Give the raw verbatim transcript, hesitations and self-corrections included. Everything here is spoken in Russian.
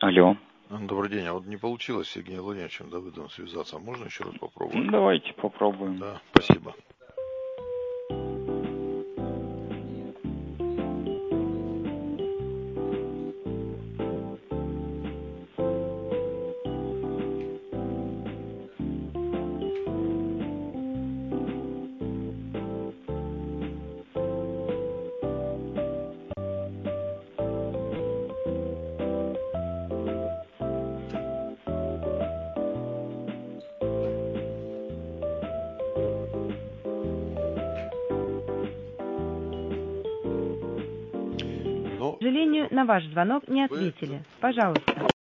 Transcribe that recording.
Алло. Добрый день. А вот не получилось с Евгением Владимировичем Давыдовым связаться. Можно еще раз попробовать? Ну, давайте попробуем. Да, спасибо. К сожалению, на ваш звонок не ответили. Пожалуйста.